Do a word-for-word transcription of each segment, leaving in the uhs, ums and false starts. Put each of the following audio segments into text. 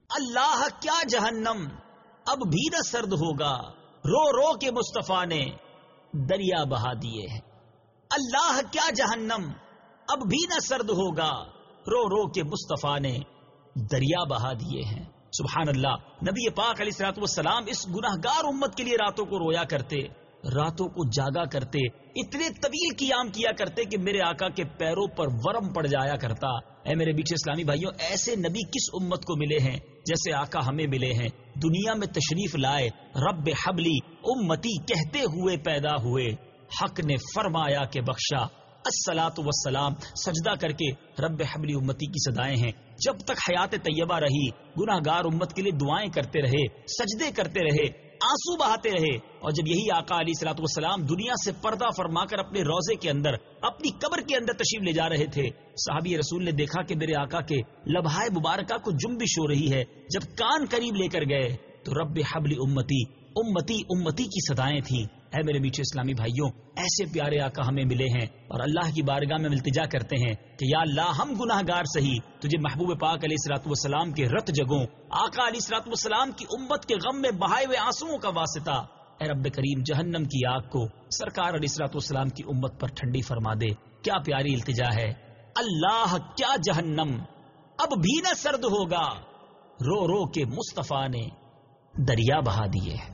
اللہ کیا جہنم اب بھی نہ سرد ہوگا، رو رو کے مصطفیٰ نے دریا بہا دیے ہیں۔ اللہ کیا جہنم اب بھی نہ سرد ہوگا، رو رو کے مصطفیٰ نے دریا بہا دیے ہیں۔ سبحان اللہ۔ نبی پاک علیہ الصلوۃ والسلام اس گناہگار امت کے لیے راتوں کو رویا کرتے، راتوں کو جاگا کرتے، اتنے طویل قیام کیا کرتے کہ میرے آقا کے پیروں پر ورم پڑ جایا کرتا۔ اے میرے میٹھے اسلامی بھائیوں، ایسے نبی کس امت کو ملے ہیں جیسے آقا ہمیں ملے ہیں؟ دنیا میں تشریف لائے، رب حبلی امتی کہتے ہوئے پیدا ہوئے، حق نے فرمایا کہ بخشا، الصلاۃ والسلام سجدہ کر کے رب حبلی امتی کی صدائیں ہیں۔ جب تک حیات طیبہ رہی گناہگار امت کے لیے دعائیں کرتے رہے، سجدے کرتے رہے، آنسو بہاتے رہے، اور جب یہی آقا علیہ الصلوۃ والسلام دنیا سے پردہ فرما کر اپنے روضے کے اندر، اپنی قبر کے اندر تشریف لے جا رہے تھے، صحابی رسول نے دیکھا کہ میرے آقا کے لبہائے مبارکہ کو جنبش ہو رہی ہے۔ جب کان قریب لے کر گئے تو رب حبلی امتی امتی امتی کی صدائیں تھیں۔ اے میرے میٹھے اسلامی بھائیوں، ایسے پیارے آقا ہمیں ملے ہیں، اور اللہ کی بارگاہ میں التجا کرتے ہیں کہ یا اللہ ہم گناہ گار سہی، تجھے محبوب پاک علیہ الصلوۃ والسلام کے رت جگوں، آقا علیہ الصلوۃ والسلام کی امت کے غم میں بہائے ہوئے آنسوؤں کا واسطہ، اے رب کریم جہنم کی آگ کو سرکار علیہ الصلوۃ والسلام کی امت پر ٹھنڈی فرما دے۔ کیا پیاری التجا ہے۔ اللہ کیا جہنم اب بھی نہ سرد ہوگا، رو رو کے مصطفیٰ نے دریا بہا دیے ہیں۔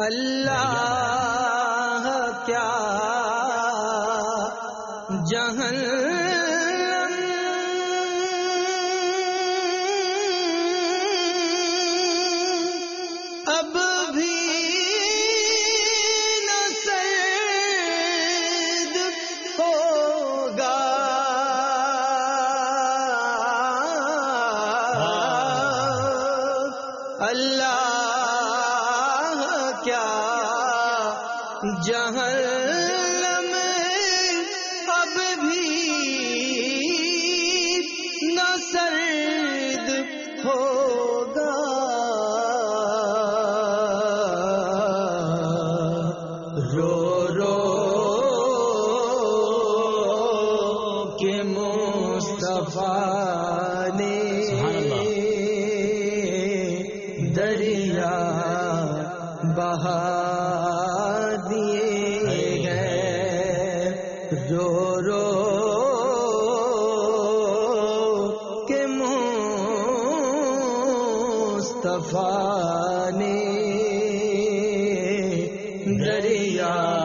اللہ کیا جہنم اب بھی نہ سرد ہوگا، اللہ کیا جہنم اب بھی نہ سرد ہوگا، رو رو کے مصطفیٰ نے دریا بہا دیے ہیں، رو رو کے مصطفیٰ نے دریا